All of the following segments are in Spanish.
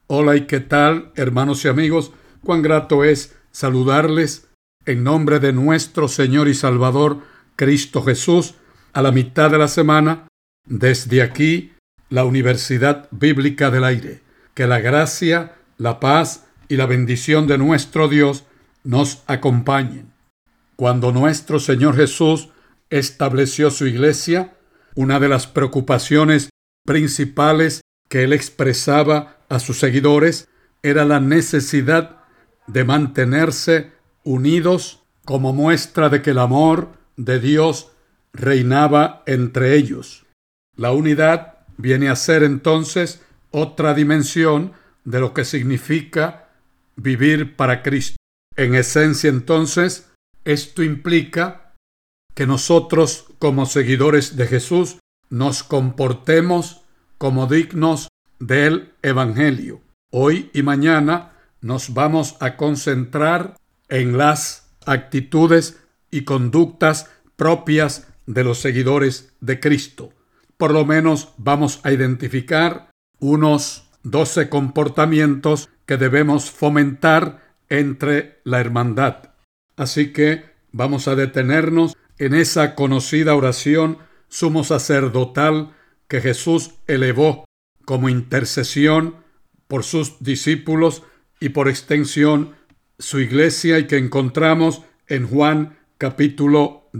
Hola y qué tal, hermanos y amigos. Cuán grato es saludarles en nombre de nuestro Señor y Salvador Cristo Jesús a la mitad de la semana desde aquí, la Universidad Bíblica del Aire. Que la gracia, la paz y la bendición de nuestro Dios nos acompañen. Cuando nuestro Señor Jesús estableció su iglesia, una de las preocupaciones principales que él expresaba a sus seguidores era la necesidad de mantenerse unidos como muestra de que el amor de Dios reinaba entre ellos. La unidad viene a ser entonces otra dimensión de lo que significa vivir para Cristo. En esencia, entonces, esto implica que nosotros, como seguidores de Jesús, nos comportemos como dignos del Evangelio. Hoy y mañana nos vamos a concentrar en las actitudes y conductas propias de los seguidores de Cristo. Por lo menos vamos a identificar unos 12 comportamientos que debemos fomentar entre la hermandad. Así que vamos a detenernos en esa conocida oración sumo sacerdotal que Jesús elevó como intercesión por sus discípulos y por extensión su iglesia y que encontramos en Juan capítulo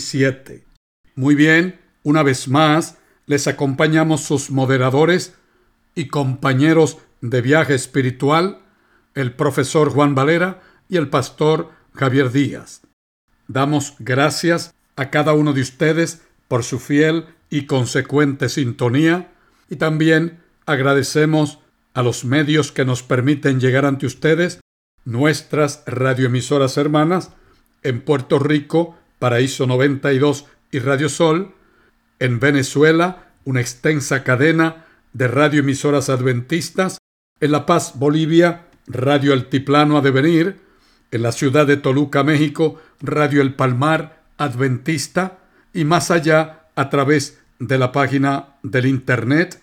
17. Muy bien, una vez más les acompañamos sus moderadores y compañeros de viaje espiritual, el profesor Juan Valera y el pastor Javier Díaz. Damos gracias a cada uno de ustedes por su fiel y consecuente sintonía y también agradecemos a los medios que nos permiten llegar ante ustedes, nuestras radioemisoras hermanas en Puerto Rico, Paraíso 92 y Radio Sol, en Venezuela, una extensa cadena de radioemisoras adventistas, en La Paz, Bolivia, Radio Altiplano Adevenir, en la ciudad de Toluca, México, Radio El Palmar Adventista y más allá a través de la página del internet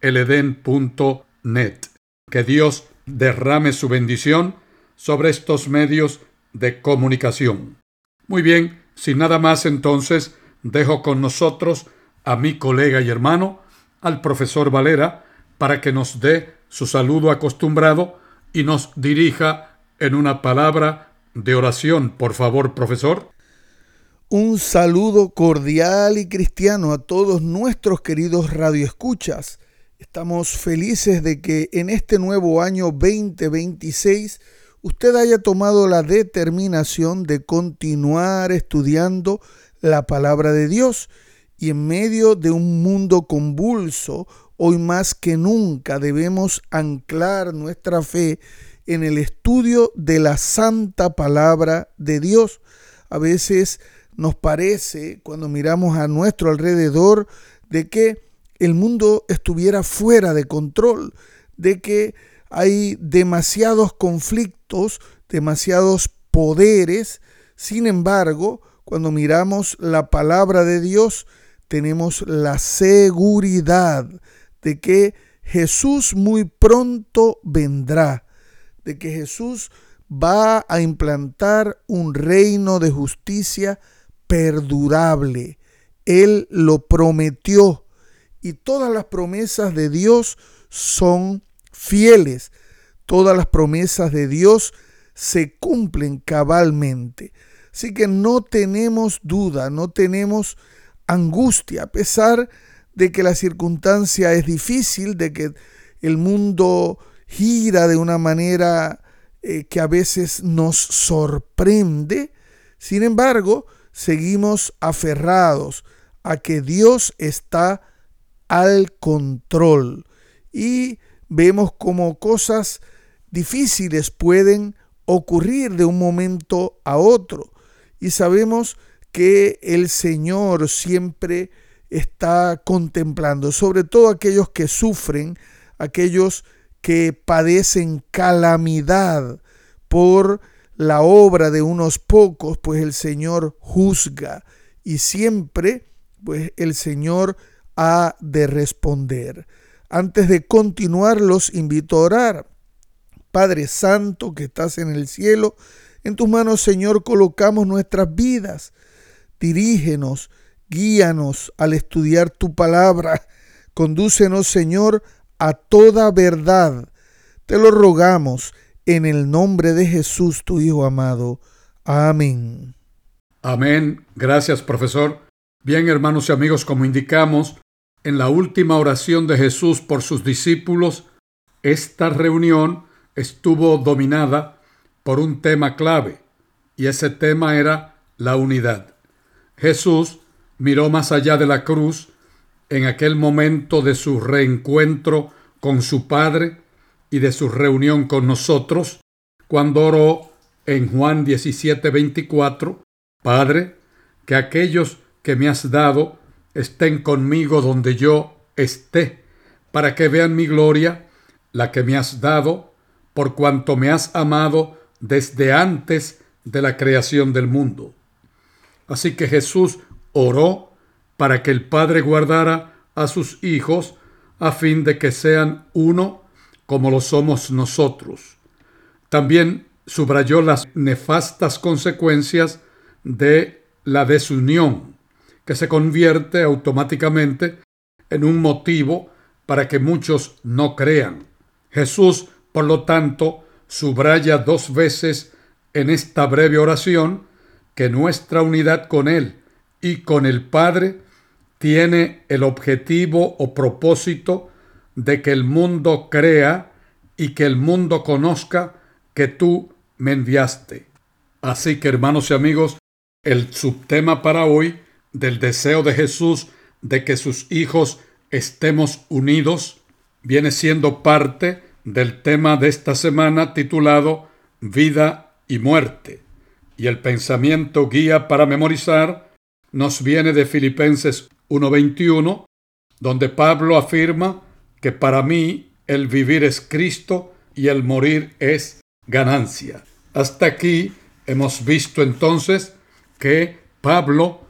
eleden.net. Que Dios derrame su bendición sobre estos medios de comunicación. Muy bien, sin nada más entonces, dejo con nosotros a mi colega y hermano, al profesor Valera, para que nos dé su saludo acostumbrado y nos dirija en una palabra de oración. Por favor, profesor. Un saludo cordial y cristiano a todos nuestros queridos radioescuchas. Estamos felices de que en este nuevo año 2026 usted haya tomado la determinación de continuar estudiando la palabra de Dios y en medio de un mundo convulso, hoy más que nunca debemos anclar nuestra fe en el estudio de la santa palabra de Dios. A veces nos parece, cuando miramos a nuestro alrededor, de que el mundo estuviera fuera de control, de que hay demasiados conflictos, demasiados poderes. Sin embargo, cuando miramos la palabra de Dios, tenemos la seguridad de que Jesús muy pronto vendrá, de que Jesús va a implantar un reino de justicia perdurable. Él lo prometió. Y todas las promesas de Dios son fieles. Todas las promesas de Dios se cumplen cabalmente. Así que no tenemos duda, no tenemos angustia, a pesar de que la circunstancia es difícil, de que el mundo gira de una manera que a veces nos sorprende. Sin embargo, seguimos aferrados a que Dios está al control y vemos cómo cosas difíciles pueden ocurrir de un momento a otro y sabemos que el Señor siempre está contemplando, sobre todo aquellos que sufren, aquellos que padecen calamidad por la obra de unos pocos, pues el Señor juzga y siempre pues el Señor ha de responder. Antes de continuar, los invito a orar. Padre Santo que estás en el cielo, en tus manos, Señor, colocamos nuestras vidas. Dirígenos, guíanos al estudiar tu palabra. Condúcenos, Señor, a toda verdad. Te lo rogamos en el nombre de Jesús, tu Hijo amado. Amén. Amén. Gracias, profesor. Bien, hermanos y amigos, como indicamos, en la última oración de Jesús por sus discípulos, esta reunión estuvo dominada por un tema clave, y ese tema era la unidad. Jesús miró más allá de la cruz en aquel momento de su reencuentro con su Padre y de su reunión con nosotros, cuando oró en Juan 17:24, Padre, que aquellos que me has dado estén conmigo donde yo esté, para que vean mi gloria, la que me has dado, por cuanto me has amado desde antes de la creación del mundo. Así que Jesús oró para que el Padre guardara a sus hijos a fin de que sean uno como lo somos nosotros. También subrayó las nefastas consecuencias de la desunión, que se convierte automáticamente en un motivo para que muchos no crean. Jesús, por lo tanto, subraya 2 veces en esta breve oración que nuestra unidad con Él y con el Padre tiene el objetivo o propósito de que el mundo crea y que el mundo conozca que tú me enviaste. Así que, hermanos y amigos, el subtema para hoy del deseo de Jesús de que sus hijos estemos unidos viene siendo parte del tema de esta semana titulado Vida y Muerte. Y el pensamiento guía para memorizar nos viene de Filipenses 1:21, donde Pablo afirma que para mí el vivir es Cristo y el morir es ganancia. Hasta aquí hemos visto entonces que Pablo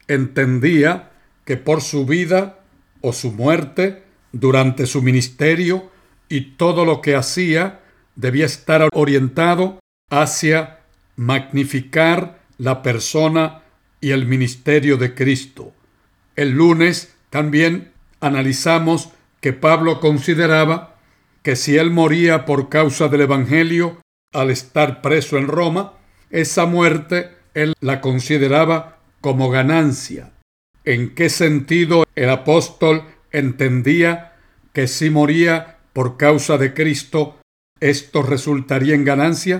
entendía que por su vida o su muerte durante su ministerio y todo lo que hacía debía estar orientado hacia magnificar la persona y el ministerio de Cristo. El lunes también analizamos que Pablo consideraba que si él moría por causa del Evangelio al estar preso en Roma, esa muerte él la consideraba como ganancia. ¿En qué sentido el apóstol entendía que si moría por causa de Cristo, esto resultaría en ganancia?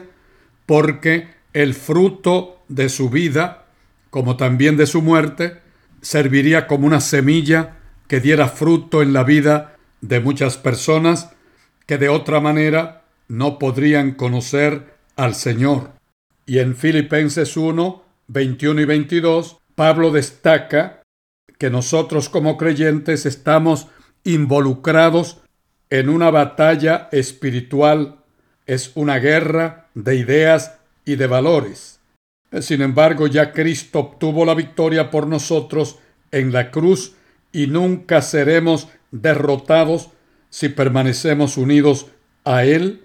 Porque el fruto de su vida, como también de su muerte, serviría como una semilla que diera fruto en la vida de muchas personas que de otra manera no podrían conocer al Señor. Y en Filipenses 1:21 y 22, Pablo destaca que nosotros como creyentes estamos involucrados en una batalla espiritual. Es una guerra de ideas y de valores. Sin embargo, ya Cristo obtuvo la victoria por nosotros en la cruz y nunca seremos derrotados si permanecemos unidos a Él,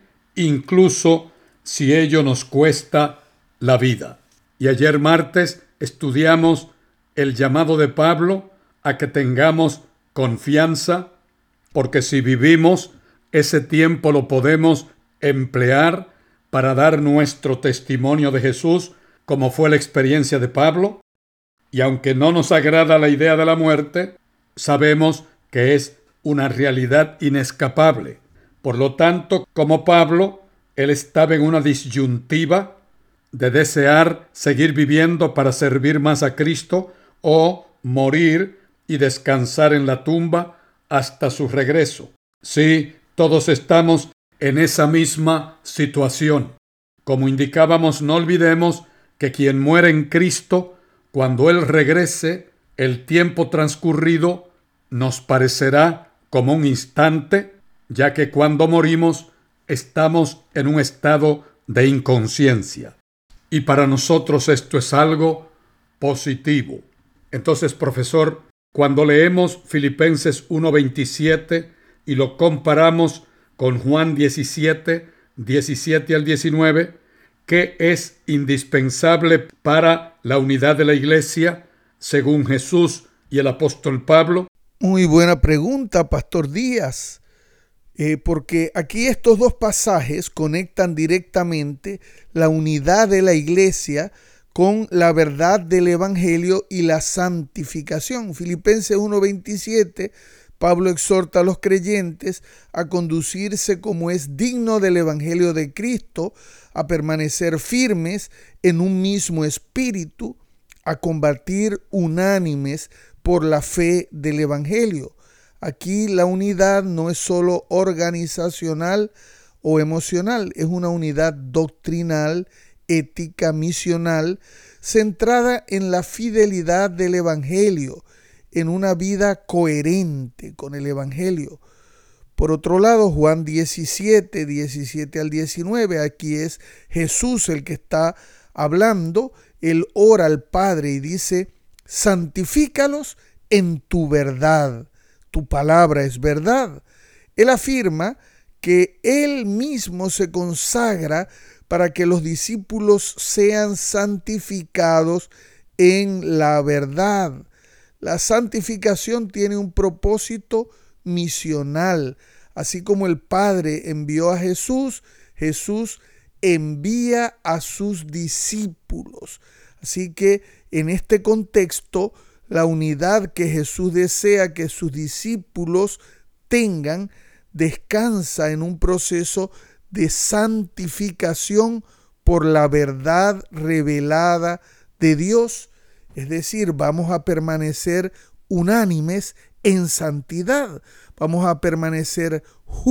incluso si ello nos cuesta la vida. Y ayer martes estudiamos el llamado de Pablo a que tengamos confianza, porque si vivimos, ese tiempo lo podemos emplear para dar nuestro testimonio de Jesús, como fue la experiencia de Pablo. Y aunque no nos agrada la idea de la muerte, sabemos que es una realidad inescapable. Por lo tanto, como Pablo, él estaba en una disyuntiva de desear seguir viviendo para servir más a Cristo o morir y descansar en la tumba hasta su regreso. Sí, todos estamos en esa misma situación. Como indicábamos, no olvidemos que quien muere en Cristo, cuando Él regrese, el tiempo transcurrido nos parecerá como un instante, ya que cuando morimos estamos en un estado de inconsciencia. Y para nosotros esto es algo positivo. Entonces, profesor, cuando leemos Filipenses 1:27 y lo comparamos con Juan 17, 17 al 19, ¿qué es indispensable para la unidad de la iglesia según Jesús y el apóstol Pablo? Muy buena pregunta, Pastor Díaz, porque aquí estos dos pasajes conectan directamente la unidad de la iglesia con la verdad del evangelio y la santificación. Filipenses 1:27, Pablo exhorta a los creyentes a conducirse como es digno del evangelio de Cristo, a permanecer firmes en un mismo espíritu, a combatir unánimes por la fe del evangelio. Aquí la unidad no es solo organizacional o emocional, es una unidad doctrinal, ética, misional, centrada en la fidelidad del evangelio, en una vida coherente con el evangelio. Por otro lado, Juan 17 al 19, aquí es Jesús el que está hablando. Él ora al Padre y dice: santifícalos en tu verdad, tu palabra es verdad. Él afirma que él mismo se consagra para que los discípulos sean santificados en la verdad. La santificación tiene un propósito misional. Así como el Padre envió a Jesús, Jesús envía a sus discípulos. Así que en este contexto, la unidad que Jesús desea que sus discípulos tengan descansa en un proceso de santificación por la verdad revelada de Dios. Es decir, vamos a permanecer unánimes en santidad. Vamos a permanecer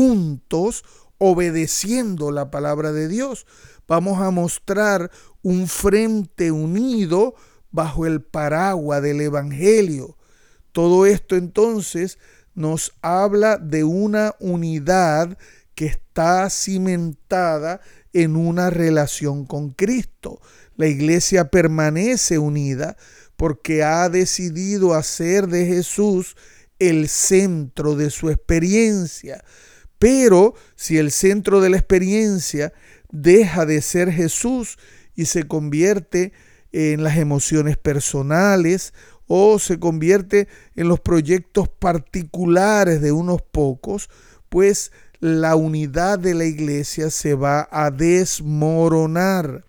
juntos obedeciendo la palabra de Dios. Vamos a mostrar un frente unido bajo el paraguas del evangelio. Todo esto entonces nos habla de una unidad que está cimentada en una relación con Cristo. La iglesia permanece unida porque ha decidido hacer de Jesús el centro de su experiencia. Pero si el centro de la experiencia deja de ser Jesús y se convierte en las emociones personales o se convierte en los proyectos particulares de unos pocos, pues la unidad de la iglesia se va a desmoronar.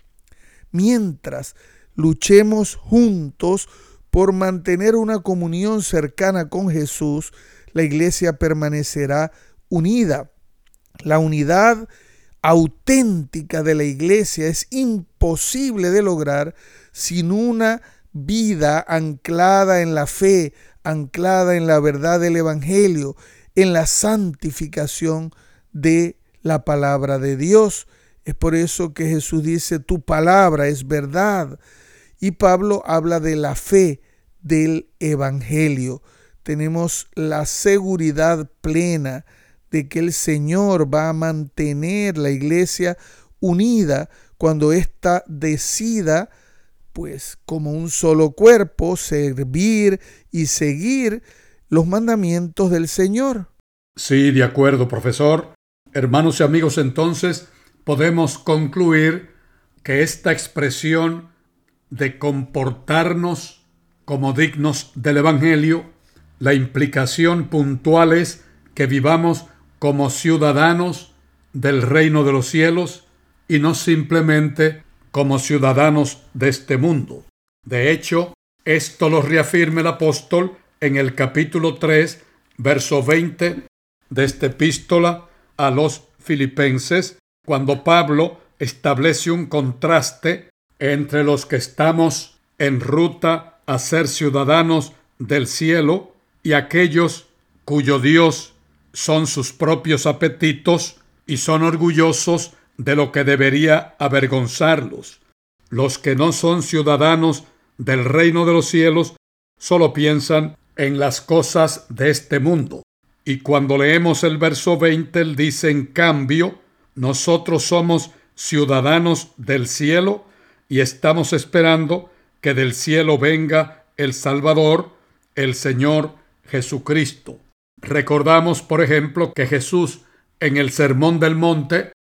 Mientras luchemos juntos por mantener una comunión cercana con Jesús, la iglesia permanecerá unida. La unidad auténtica de la iglesia es imposible de lograr sin una vida anclada en la fe, anclada en la verdad del evangelio, en la santificación de la palabra de Dios. Es por eso que Jesús dice: tu palabra es verdad. Y Pablo habla de la fe del evangelio. Tenemos la seguridad plena de que el Señor va a mantener la iglesia unida cuando ésta decida, pues como un solo cuerpo, servir y seguir los mandamientos del Señor. Sí, de acuerdo, profesor. Hermanos y amigos, entonces podemos concluir que esta expresión de comportarnos como dignos del Evangelio, la implicación puntual es que vivamos como ciudadanos del reino de los cielos y no simplemente como ciudadanos de este mundo. De hecho, esto lo reafirma el apóstol en el capítulo 3, verso 20 de esta epístola a los Filipenses, cuando Pablo establece un contraste entre los que estamos en ruta a ser ciudadanos del cielo y aquellos cuyo Dios son sus propios apetitos y son orgullosos de lo que debería avergonzarlos. Los que no son ciudadanos del reino de los cielos solo piensan en las cosas de este mundo. Y cuando leemos el verso 20, él dice: en cambio, nosotros somos ciudadanos del cielo y estamos esperando que del cielo venga el Salvador, el Señor Jesucristo. Recordamos, por ejemplo, que Jesús en el Sermón del Monte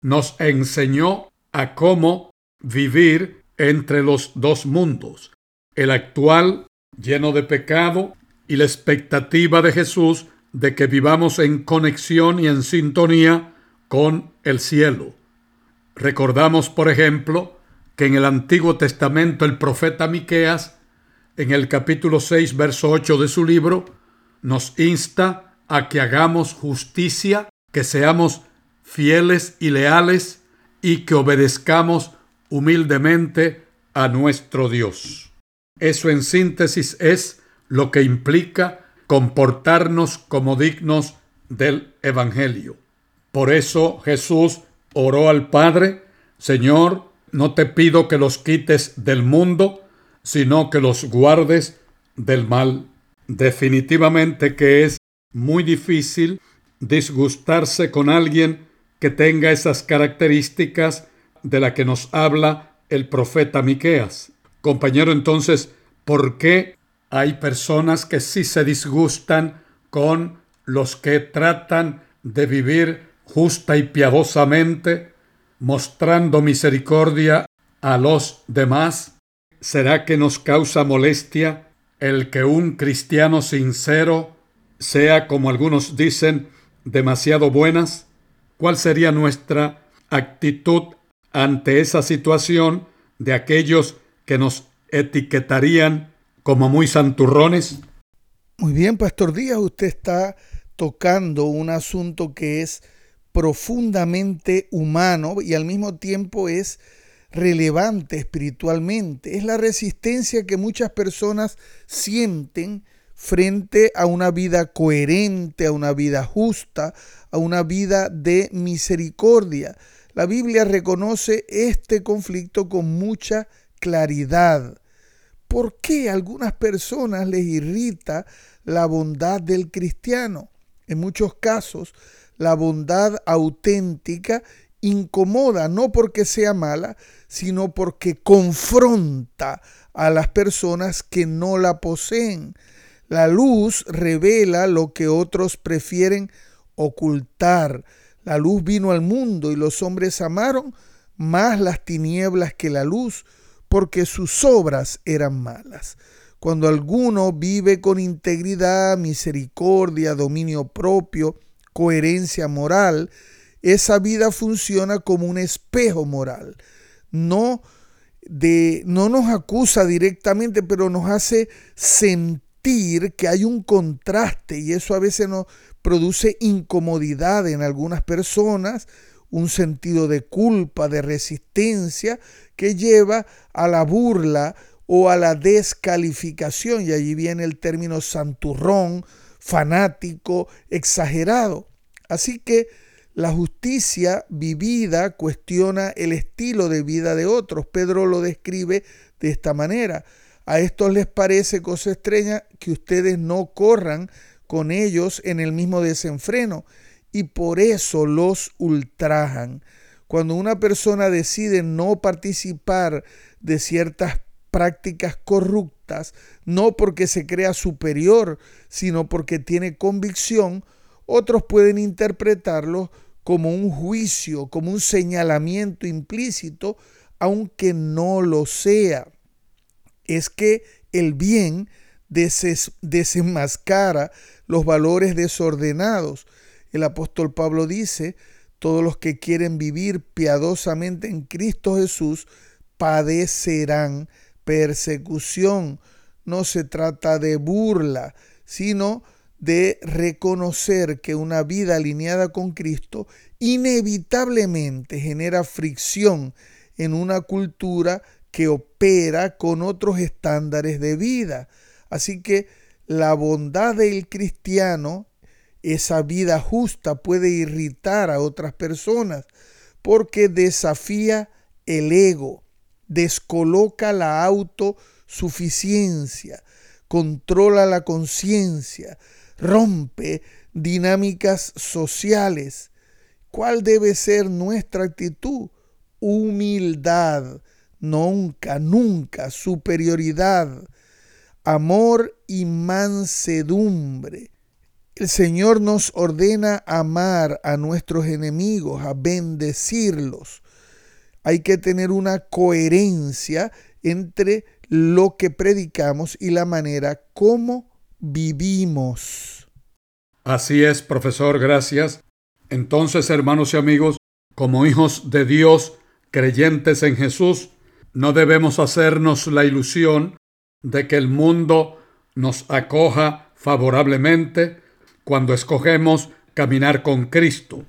nos enseñó a cómo vivir entre los dos mundos, el actual lleno de pecado y la expectativa de Jesús de que vivamos en conexión y en sintonía con el cielo. Recordamos, por ejemplo, que en el Antiguo Testamento el profeta Miqueas, en el capítulo 6, verso 8 de su libro, nos insta a que hagamos justicia, que seamos fieles y leales y que obedezcamos humildemente a nuestro Dios. Eso en síntesis es lo que implica comportarnos como dignos del Evangelio. Por eso Jesús oró al Padre: Señor, no te pido que los quites del mundo, sino que los guardes del mal. Definitivamente que es muy difícil disgustarse con alguien que tenga esas características de las que nos habla el profeta Miqueas. Compañero, entonces, ¿por qué hay personas que sí se disgustan con los que tratan de vivir justa y piadosamente, mostrando misericordia a los demás? ¿Será que nos causa molestia el que un cristiano sincero sea, como algunos dicen, demasiado buenas? ¿Cuál sería nuestra actitud ante esa situación de aquellos que nos etiquetarían como muy santurrones? Muy bien, Pastor Díaz, usted está tocando un asunto que es profundamente humano y al mismo tiempo es relevante espiritualmente. Es la resistencia que muchas personas sienten frente a una vida coherente, a una vida justa, a una vida de misericordia. La Biblia reconoce este conflicto con mucha claridad. ¿Por qué a algunas personas les irrita la bondad del cristiano? En muchos casos, la bondad auténtica incomoda, no porque sea mala, sino porque confronta a las personas que no la poseen. La luz revela lo que otros prefieren ocultar. La luz vino al mundo y los hombres amaron más las tinieblas que la luz, porque sus obras eran malas. Cuando alguno vive con integridad, misericordia, dominio propio, coherencia moral, esa vida funciona como un espejo moral. No nos acusa directamente, pero nos hace sentir que hay un contraste y eso a veces nos produce incomodidad en algunas personas, un sentido de culpa, de resistencia que lleva a la burla o a la descalificación, y allí viene el término santurrón, fanático, exagerado. Así que la justicia vivida cuestiona el estilo de vida de otros. Pedro lo describe de esta manera: a estos les parece cosa extraña que ustedes no corran con ellos en el mismo desenfreno, y por eso los ultrajan. Cuando una persona decide no participar de ciertas prácticas corruptas, no porque se crea superior, sino porque tiene convicción, otros pueden interpretarlo como un juicio, como un señalamiento implícito, aunque no lo sea. Es que el bien desenmascara los valores desordenados. El apóstol Pablo dice: todos los que quieren vivir piadosamente en Cristo Jesús padecerán persecución. No se trata de burla, sino de reconocer que una vida alineada con Cristo inevitablemente genera fricción en una cultura que opera con otros estándares de vida. Así que la bondad del cristiano, esa vida justa, puede irritar a otras personas porque desafía el ego, descoloca la autosuficiencia, controla la conciencia, rompe dinámicas sociales. ¿Cuál debe ser nuestra actitud? Humildad, nunca superioridad, amor y mansedumbre. El Señor nos ordena amar a nuestros enemigos, a bendecirlos. Hay que tener una coherencia entre lo que predicamos y la manera como vivimos. Así es, profesor, gracias. Entonces, hermanos y amigos, como hijos de Dios, creyentes en Jesús, no debemos hacernos la ilusión de que el mundo nos acoja favorablemente cuando escogemos caminar con Cristo.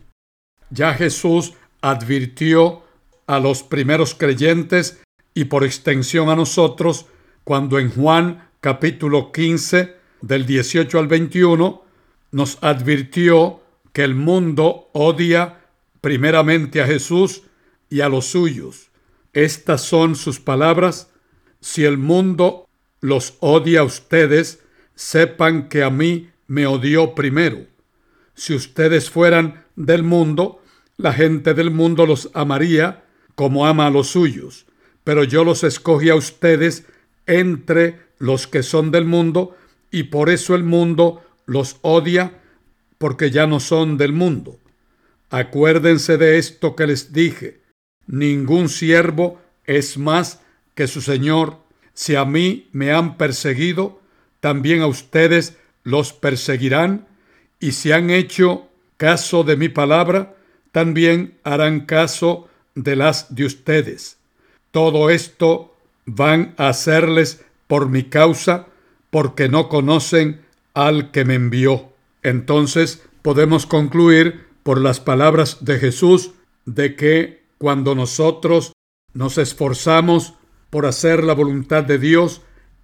Ya Jesús advirtió a los primeros creyentes y por extensión a nosotros cuando en Juan capítulo 15 del 18 al 21 nos advirtió que el mundo odia primeramente a Jesús y a los suyos. Estas son sus palabras: si el mundo los odia a ustedes, sepan que a mí me odió primero. Si ustedes fueran del mundo, la gente del mundo los amaría como ama a los suyos. Pero yo los escogí a ustedes entre los que son del mundo, y por eso el mundo los odia, porque ya no son del mundo. Acuérdense de esto que les dije: ningún siervo es más que su señor. Si a mí me han perseguido, también a ustedes los perseguirán, y si han hecho caso de mi palabra, también harán caso de las de ustedes. Todo esto van a hacerles por mi causa, porque no conocen al que me envió. Entonces podemos concluir por las palabras de Jesús de que cuando nosotros nos esforzamos por hacer la voluntad de Dios,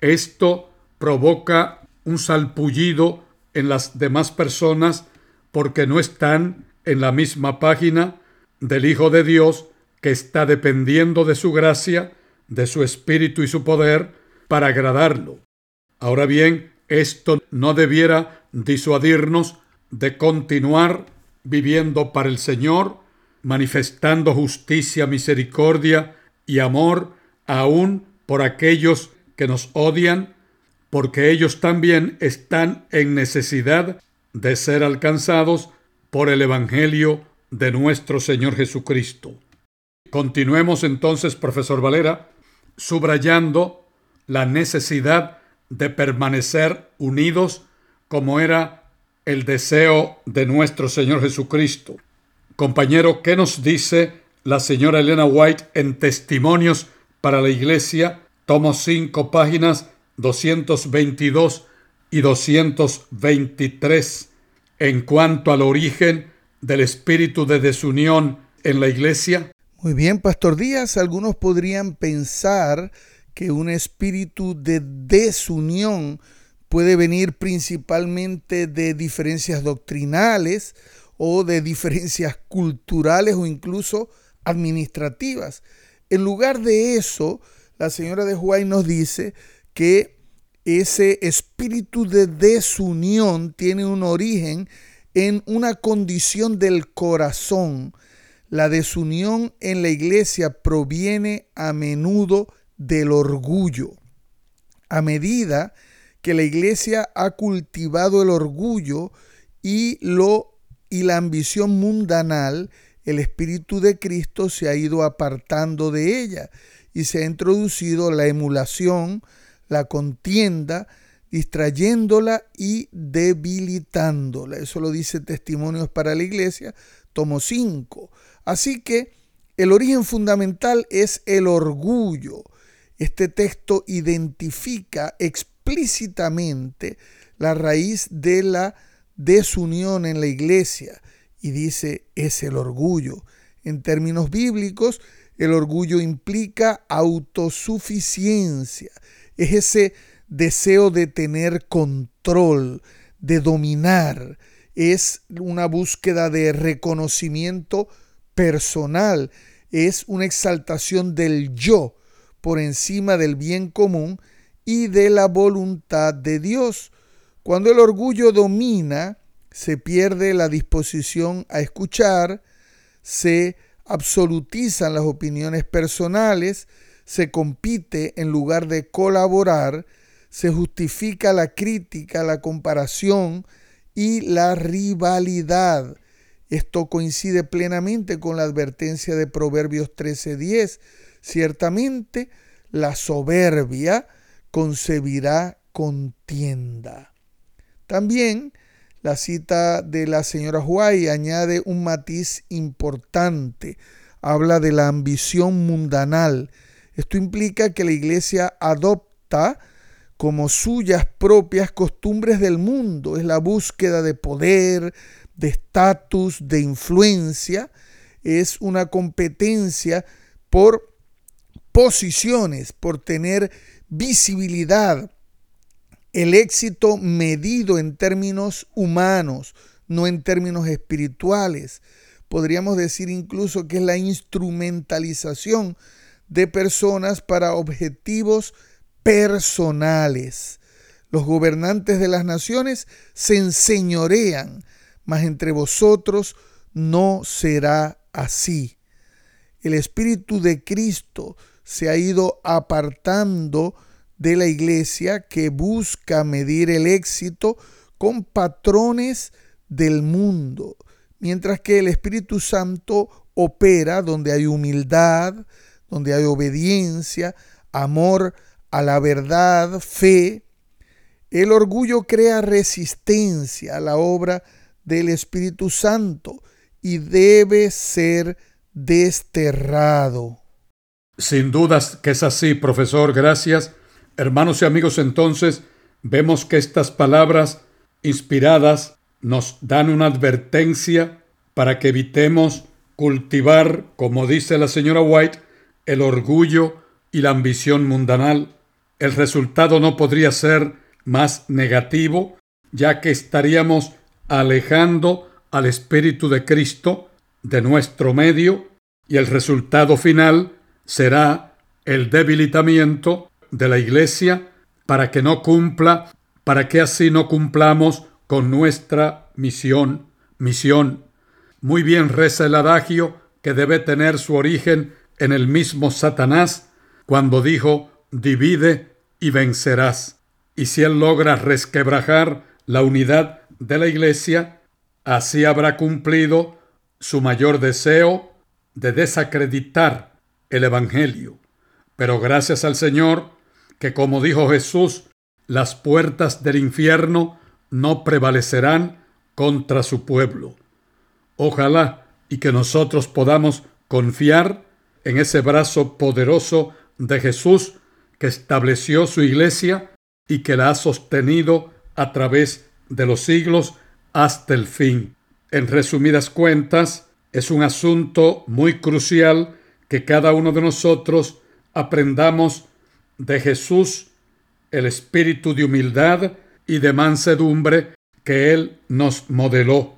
esto provoca un salpullido en las demás personas porque no están en la misma página del Hijo de Dios, que está dependiendo de su gracia, de su espíritu y su poder para agradarlo. Ahora bien, esto no debiera disuadirnos de continuar viviendo para el Señor, manifestando justicia, misericordia y amor aún por aquellos que nos odian, porque ellos también están en necesidad de ser alcanzados por el Evangelio de nuestro Señor Jesucristo. Continuemos entonces, profesor Valera, subrayando la necesidad de permanecer unidos como era el deseo de nuestro Señor Jesucristo. Compañero, ¿qué nos dice la señora Elena White en Testimonios para la Iglesia, tomo 5, páginas 222 y 223, en cuanto al origen del espíritu de desunión en la Iglesia? Muy bien, Pastor Díaz, algunos podrían pensar que un espíritu de desunión puede venir principalmente de diferencias doctrinales o de diferencias culturales o incluso administrativas. En lugar de eso, la señora de White nos dice que ese espíritu de desunión tiene un origen en una condición del corazón. La desunión en la iglesia proviene a menudo del orgullo. A medida que la iglesia ha cultivado el orgullo y la ambición mundanal, el Espíritu de Cristo se ha ido apartando de ella y se ha introducido la emulación, la contienda, distrayéndola y debilitándola. Eso lo dice Testimonios para la Iglesia, tomo 5. Así que el origen fundamental es el orgullo. Este texto identifica explícitamente la raíz de la desunión en la iglesia y dice, es el orgullo. En términos bíblicos, el orgullo implica autosuficiencia. Es ese deseo de tener control, de dominar. Es una búsqueda de reconocimiento personal. Es una exaltación del yo por encima del bien común y de la voluntad de Dios. Cuando el orgullo domina, se pierde la disposición a escuchar, se absolutizan las opiniones personales, se compite en lugar de colaborar, se justifica la crítica, la comparación y la rivalidad. Esto coincide plenamente con la advertencia de Proverbios 13:10. Ciertamente, la soberbia concebirá contienda. También la cita de la señora White añade un matiz importante. Habla de la ambición mundanal. Esto implica que la iglesia adopta como suyas propias costumbres del mundo. Es la búsqueda de poder, de estatus, de influencia. Es una competencia por posiciones, por tener visibilidad. El éxito medido en términos humanos, no en términos espirituales. Podríamos decir incluso que es la instrumentalización de personas para objetivos personales. Los gobernantes de las naciones se enseñorean, mas entre vosotros no será así. El Espíritu de Cristo se ha ido apartando de la iglesia, que busca medir el éxito con patrones del mundo, mientras que el Espíritu Santo opera donde hay humildad, donde hay obediencia, amor a la verdad, fe. El orgullo crea resistencia a la obra del Espíritu Santo y debe ser desterrado. Sin dudas que es así, profesor, gracias. Hermanos y amigos, entonces vemos que estas palabras inspiradas nos dan una advertencia para que evitemos cultivar, como dice la señora White, el orgullo y la ambición mundanal. El resultado no podría ser más negativo, ya que estaríamos alejando al Espíritu de Cristo de nuestro medio, y el resultado final será el debilitamiento de la iglesia para que así no cumplamos con nuestra misión. Muy bien reza el adagio que debe tener su origen en el mismo Satanás cuando dijo: divide y vencerás. Y si él logra resquebrajar la unidad de la iglesia, así habrá cumplido su mayor deseo de desacreditar el Evangelio. Pero gracias al Señor, que como dijo Jesús, las puertas del infierno no prevalecerán contra su pueblo. Ojalá y que nosotros podamos confiar en ese brazo poderoso de Jesús, que estableció su iglesia y que la ha sostenido a través de los siglos hasta el fin. En resumidas cuentas, es un asunto muy crucial que cada uno de nosotros aprendamos de Jesús el espíritu de humildad y de mansedumbre que Él nos modeló.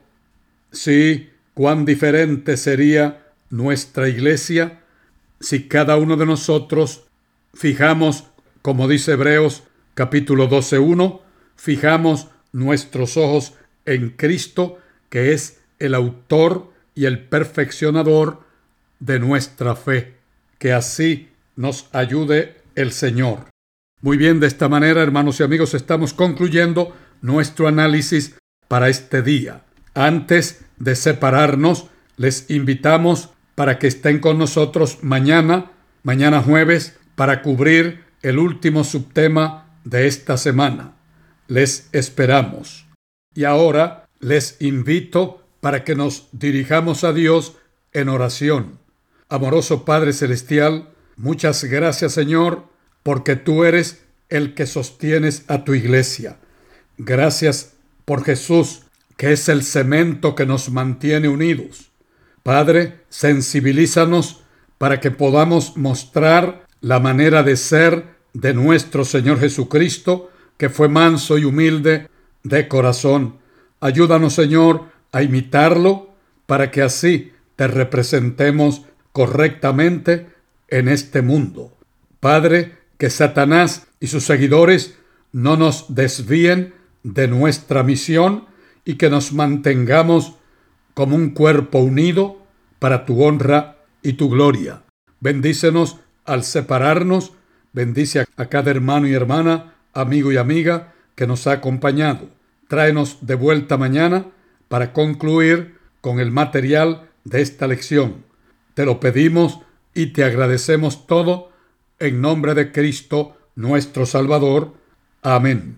Sí, cuán diferente sería nuestra iglesia si cada uno de nosotros fijamos, como dice Hebreos capítulo 12:1, fijamos nuestros ojos en Cristo, que es el autor y el perfeccionador de nuestra fe. Que así nos ayude el Señor. Muy bien, de esta manera, hermanos y amigos, estamos concluyendo nuestro análisis para este día. Antes de separarnos, les invitamos para que estén con nosotros mañana jueves, para cubrir el último subtema de esta semana. Les esperamos. Y ahora les invito para que nos dirijamos a Dios en oración. Amoroso Padre Celestial, muchas gracias, Señor, porque tú eres el que sostienes a tu iglesia. Gracias por Jesús, que es el cemento que nos mantiene unidos. Padre, sensibilízanos para que podamos mostrar la manera de ser de nuestro Señor Jesucristo, que fue manso y humilde de corazón. Ayúdanos, Señor, a imitarlo para que así te representemos correctamente en este mundo. Padre, que Satanás y sus seguidores no nos desvíen de nuestra misión y que nos mantengamos como un cuerpo unido para tu honra y tu gloria. Bendícenos al separarnos, bendice a cada hermano y hermana, amigo y amiga que nos ha acompañado. Tráenos de vuelta mañana para concluir con el material de esta lección. Te lo pedimos y te agradecemos todo en nombre de Cristo nuestro Salvador. Amén.